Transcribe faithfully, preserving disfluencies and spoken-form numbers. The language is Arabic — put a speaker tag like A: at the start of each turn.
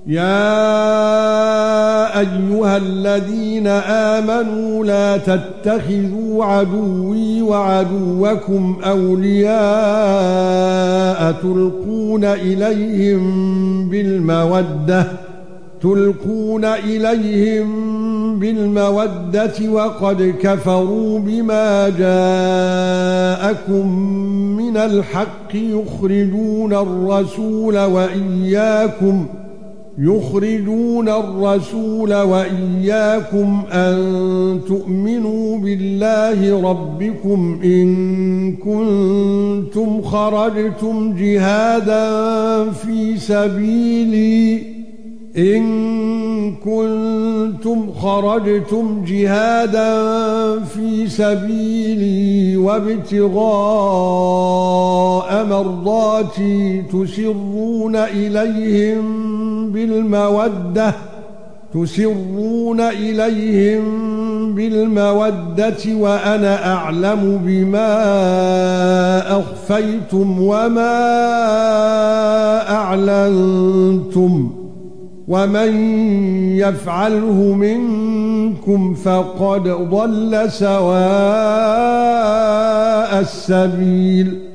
A: يا ايها الذين امنوا لا تتخذوا عدوي وعدوكم اولياء تلقون اليهم بالموده تلقون اليهم بالموده وقد كفروا بما جاءكم من الحق يخرجون الرسول واياكم يخرجون الرسول واياكم ان تؤمنوا بالله ربكم ان كنتم خرجتم جهادا في سبيلي إن كنتم خرجتم جهادا في سبيلي وابتغاء مرضاتي تسرون إليهم بالمودة تسرون إليهم بالمودة وأنا أعلم بما أخفيتم وما أعلنتم ومن يفعله منكم فقد ضل سواء السبيل